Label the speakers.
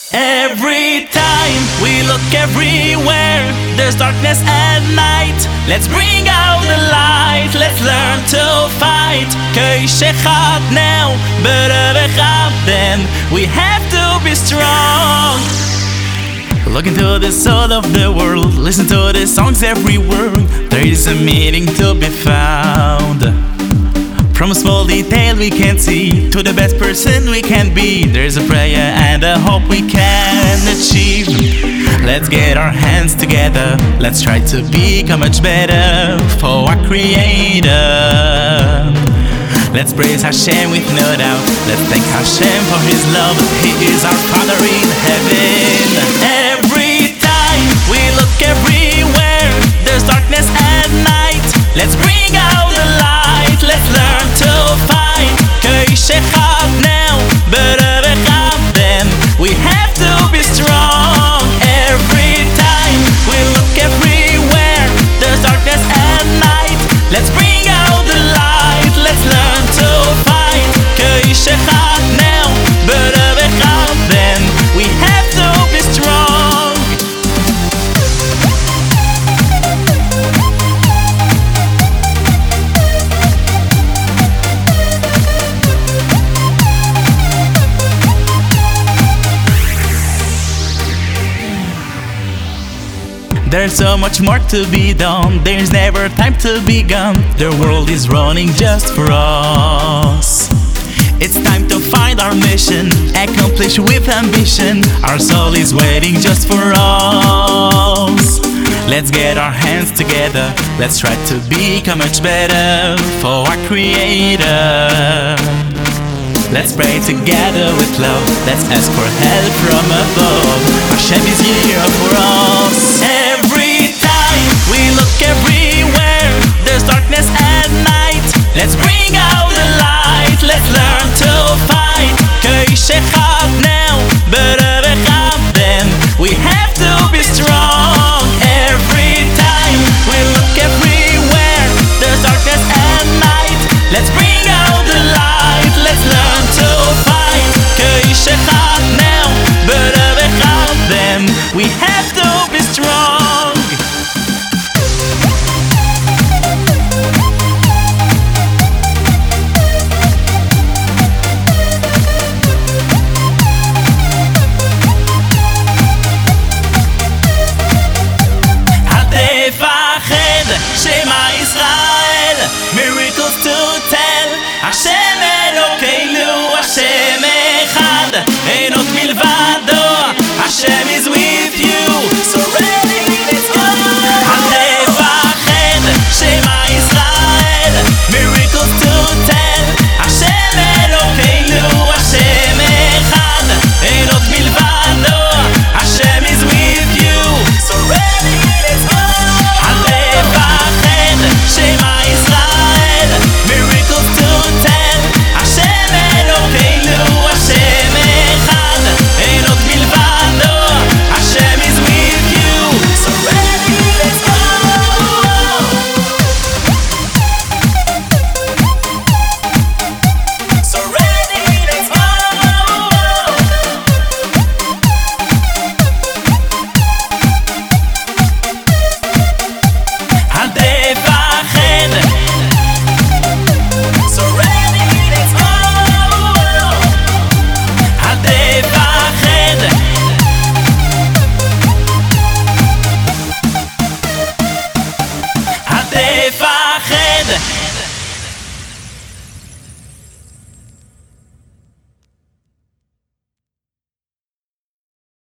Speaker 1: Every time we look everywhere, there's darkness at night. Let's bring out the light, let's learn to fight. Keishechad now, Berevechad then. We have to be strong. Look into the soul of the world, listen to the songs every word. There is a meaning to be found. From a small detail we can see to the best person we can be, there's a prayer and a hope we can achieve. Let's get our hands together, let's try to become much better for our Creator. Let's praise Hashem with no doubt, let's thank Hashem for His love. He is our Father in heaven. Every time we look everywhere, there's darkness at night. Let's bring out the light, let's learn to fight. Keishechad now, Berevechad then. We have to be strong. Every time we look everywhere, there's darkness at night. Let's bring out the light, let's learn to fight. Keishechad now, Berevechad then. We have to be strong. There's so much more to be done, there's never time to be gone. The world is running just for us. It's time to find our mission, accomplish with ambition. Our soul is waiting just for us. Let's get our hands together, let's try to become much better for our Creator. Let's pray together with love, let's ask for help from above. Hashem is here for us. Every time we look everywhere, there's darkness at night. Let's bring out the light, let's learn to fight. Keishechad now, Berevechad then. We have to be strong. Every time we look everywhere, there's darkness at night. Let's bring out the light, let's learn to fight. Keishechad now, Berevechad then. We have to be strong. Shema Israel, miracles to tell. Hashem Elokeinu, Hashem Echad, Einot milvado. Hashem is with you, so ready, let's go. Hatevached, Shema Israel, miracles to tell. Hashem Elokeinu, Hashem Echad, Einot milvado. Hashem is with you, so ready, let's go. Shema Israel, miracles to tell. Hashem Elokeinu, Hashem Echad, Einot milvado. Hashem is with you, so ready, let's go. So ready, let's go. Hatevached